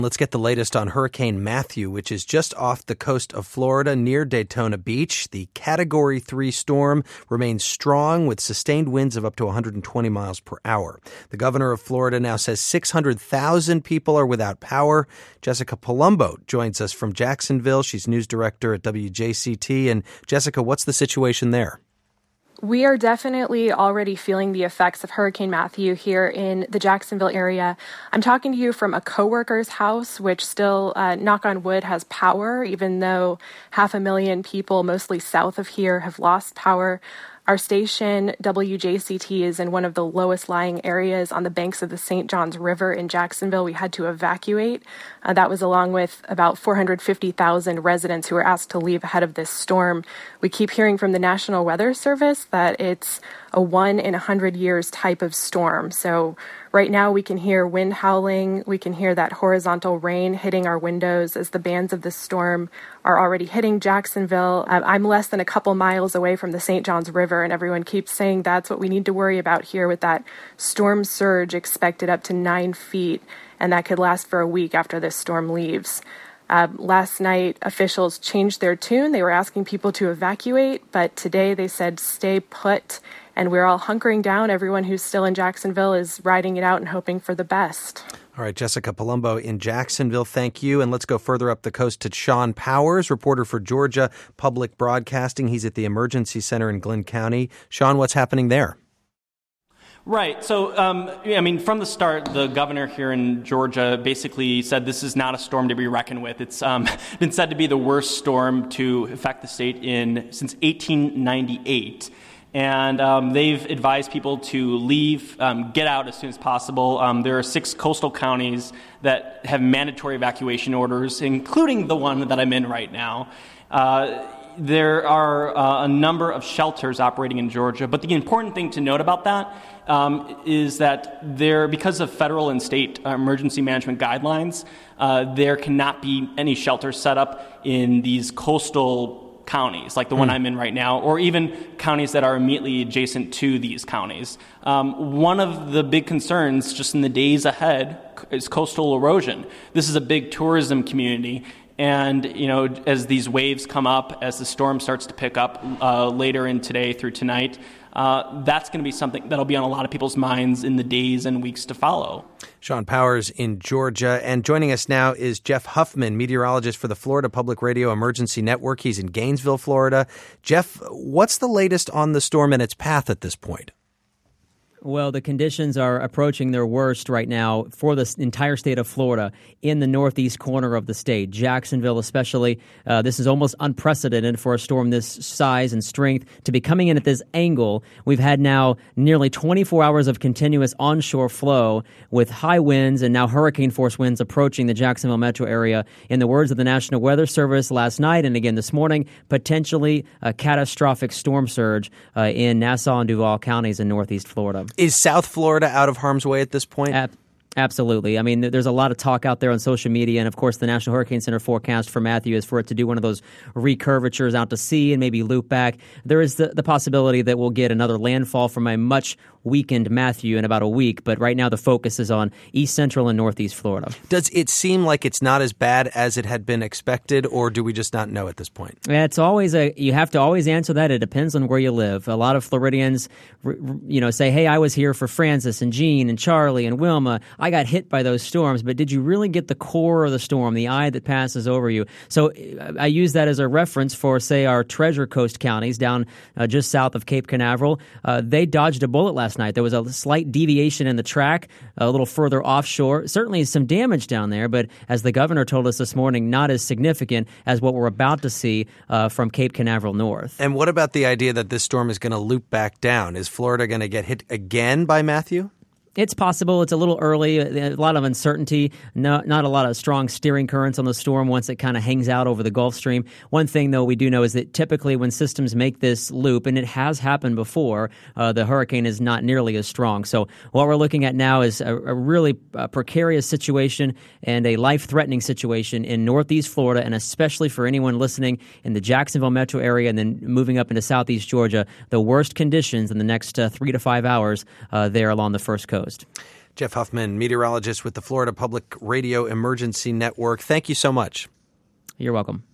Let's get the latest on Hurricane Matthew, which is just off the coast of Florida near Daytona Beach. The Category 3 storm remains strong with sustained winds of up to 120 miles per hour. The governor of Florida now says 600,000 people are without power. Jessica Palumbo joins us from Jacksonville. She's news director at WJCT. And Jessica, what's the situation there? We are definitely already feeling the effects of Hurricane Matthew here in the Jacksonville area. I'm talking to you from a coworker's house, which still, knock on wood, has power, even though 500,000 people, mostly south of here, have lost power. Our station, WJCT, is in one of the lowest lying areas on the banks of the St. Johns River in Jacksonville. We had to evacuate. That was along with about 450,000 residents who were asked to leave ahead of this storm. We keep hearing from the National Weather Service that it's a 1 in 100 years type of storm. So right now we can hear wind howling. We can hear that horizontal rain hitting our windows as the bands of the storm are already hitting Jacksonville. I'm less than a couple miles away from the St. Johns River, and everyone keeps saying that's what we need to worry about here with that storm surge expected up to 9 feet, and that could last for a week after this storm leaves. Last night, officials changed their tune. They were asking people to evacuate, but today they said stay put, and we're all hunkering down. Everyone who's still in Jacksonville is riding it out and hoping for the best. All right, Jessica Palumbo in Jacksonville, thank you. And let's go further up the coast to Sean Powers, reporter for Georgia Public Broadcasting. He's at the Emergency Center in Glynn County. Sean, what's happening there? Right. So, from the start, the governor here in Georgia basically said this is not a storm to be reckoned with. It's been said to be the worst storm to affect the state since 1898. And they've advised people to leave, get out as soon as possible. There are 6 coastal counties that have mandatory evacuation orders, including the one that I'm in right now. There are a number of shelters operating in Georgia, but the important thing to note about that is that because of federal and state emergency management guidelines, there cannot be any shelters set up in these coastal counties, like the one I'm in right now, or even counties that are immediately adjacent to these counties. One of the big concerns just in the days ahead is coastal erosion. This is a big tourism community. And, as these waves come up, as the storm starts to pick up later in today through tonight, that's going to be something that'll be on a lot of people's minds in the days and weeks to follow. Sean Powers in Georgia. And joining us now is Jeff Huffman, meteorologist for the Florida Public Radio Emergency Network. He's in Gainesville, Florida. Jeff, what's the latest on the storm and its path at this point? Well, the conditions are approaching their worst right now for the entire state of Florida in the northeast corner of the state. Jacksonville especially. This is almost unprecedented for a storm this size and strength to be coming in at this angle. We've had now nearly 24 hours of continuous onshore flow with high winds and now hurricane-force winds approaching the Jacksonville metro area. In the words of the National Weather Service last night and again this morning, potentially a catastrophic storm surge in Nassau and Duval counties in northeast Florida. Is South Florida out of harm's way at this point? Absolutely. I mean, there's a lot of talk out there on social media, and of course the National Hurricane Center forecast for Matthew is for it to do one of those recurvatures out to sea and maybe loop back. There is the possibility that we'll get another landfall from a much weakened Matthew in about a week, but right now the focus is on east central and northeast Florida. Does it seem like it's not as bad as it had been expected, or do we just not know at this point? It's always you have to always answer that. It depends on where you live. A lot of Floridians, say, hey, I was here for Francis and Jean and Charlie and Wilma. I got hit by those storms, but did you really get the core of the storm, the eye that passes over you? So I use that as a reference for, say, our Treasure Coast counties down just south of Cape Canaveral. They dodged a bullet last night. There was a slight deviation in the track, a little further offshore. Certainly some damage down there, but as the governor told us this morning, not as significant as what we're about to see from Cape Canaveral north. And what about the idea that this storm is going to loop back down? Is Florida going to get hit again by Matthew? It's possible. It's a little early. A lot of uncertainty. Not a lot of strong steering currents on the storm once it kind of hangs out over the Gulf Stream. One thing, though, we do know is that typically when systems make this loop, and it has happened before, the hurricane is not nearly as strong. So what we're looking at now is a really precarious situation and a life-threatening situation in northeast Florida, and especially for anyone listening in the Jacksonville metro area and then moving up into southeast Georgia, the worst conditions in the next 3 to 5 hours there along the first coast. Jeff Huffman, meteorologist with the Florida Public Radio Emergency Network. Thank you so much. You're welcome.